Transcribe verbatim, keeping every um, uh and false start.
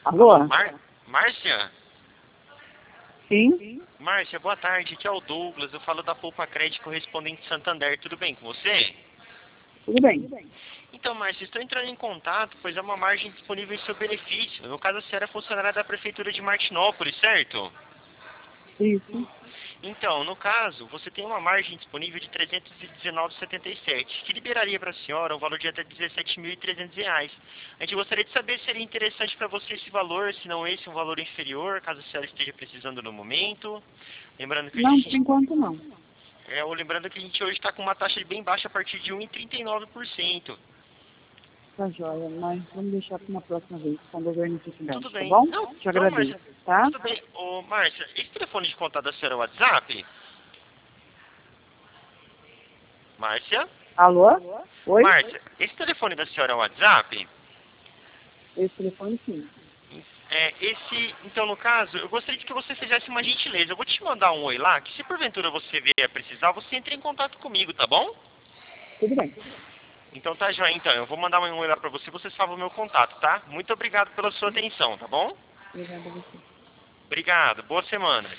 Alô? Mar... Márcia? Sim? Márcia, boa tarde. Aqui é o Douglas. Eu falo da Poupa Crédito correspondente Santander. Tudo bem com você? Tudo bem. Então, Márcia, estou entrando em contato, pois há uma margem disponível em seu benefício. No caso, a senhora é funcionária da Prefeitura de Martinópolis, certo? Isso. Então, no caso, você tem uma margem disponível de trezentos e dezenove vírgula setenta e sete, que liberaria para a senhora um valor de até dezessete mil e trezentos reais. A gente gostaria de saber se seria interessante para você esse valor, se não esse, um valor inferior, caso a senhora esteja precisando no momento. Lembrando que a Não, por gente, enquanto não. é, lembrando que a gente hoje está com uma taxa bem baixa a partir de um vírgula trinta e nove por cento. Tá joia, mas vamos deixar para uma próxima vez, quando houver Tudo necessidade, tá bem. bom? Não, Te não, Márcia. agradeço, tá? Tudo bem. Ô, Márcia, esse telefone de contato da senhora é o WhatsApp? Márcia? Alô? Oi? Márcia, esse telefone da senhora é o WhatsApp? Esse telefone sim. É, esse, então, no caso, eu gostaria de que você fizesse uma gentileza. Eu vou te mandar um oi lá, que se porventura você vier a precisar, você entre em contato comigo, tá bom? Tudo bem. Então tá, joia. Então, eu vou mandar um oi lá pra você, você salva o meu contato, tá? Muito obrigado pela sua atenção, tá bom? Obrigada a você. Obrigado. Boa semana.